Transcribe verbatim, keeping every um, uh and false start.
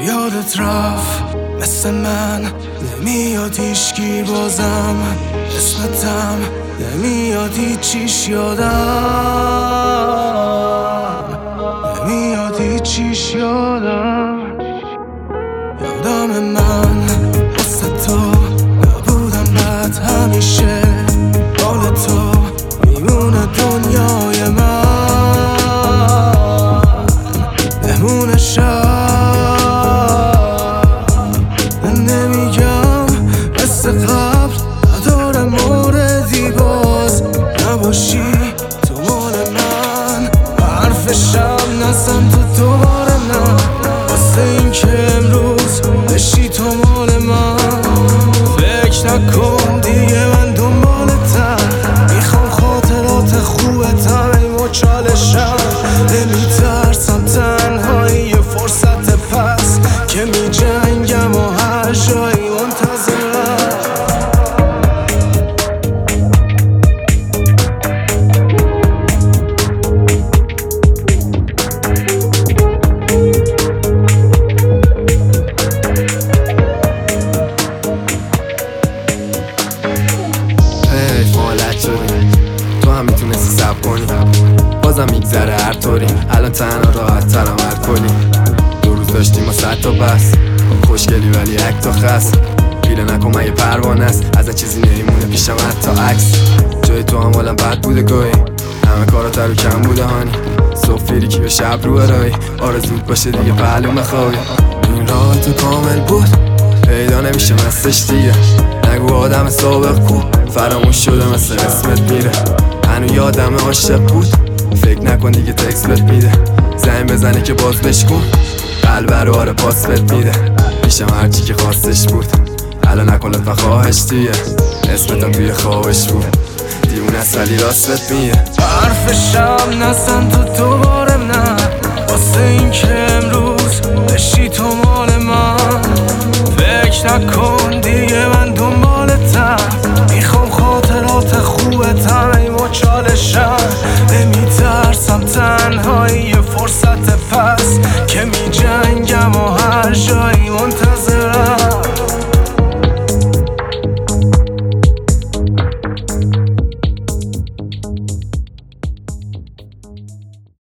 یادت رفت مثل من نمیاد هیچکی بازم اسمتم نمیاد هیچیش یادم نمیاد هیچیش یادم یادم من واسه تو نبودم بد همیشه حال تو میمونه دنیای من نمونه شب نمیگم مثل قبل نداره موردی باز نباشی تو مال من حرفشم نزن تو دوباره نه واسه این که امروز بشی تو مال من فکر نکن دیگه من دنبالتم میخوام خاطرات خوبتم ای مچالشم نمیترسم تنهایی یه فرصت پس که میجنگم و هر جایی منتظرم تو هم میتونستی صبر کنی بازم میگذره هر طوری الان تنها راحت ترم هر کلی دو روز داشتیم ما صد تا بس خوشگلی ولی یک تا خست پیله نکن من یه پروانه است از چیزی نمیمونه پیشم حتی عکس جای تو هم حالم بد بوده گاهی همه کارات رو کم بوده هانی صبح فیری که به شب رو ارایی آرزوت باشه دیگه پهلو مخوابی این راحت کامل بود پیدا نمیشه مثلش دیگه نگو آدم سابق بود فراموش شده مثل اسمت میره هنو یادم عاشق بود فکر نکن دیگه تکس بهت میده زنگ بزنی که باز بشکن قلب رو آره پاس بهت میده پیشم هرچی که خواستش بود الان نکن لطفا خواهش دیگه اسمتم توی خوابش بود دیون اصلی راست بهت میده حرفشم نزن تو دوباره نه واسه این که امروز بشی تو مال من فکر نکن دیگه من دنبالتم میخوام خاطرات خوبتم ای مچالشم نمیترسم تنهایی یه فرصت پس که میجنگم و هر جایی منتظرم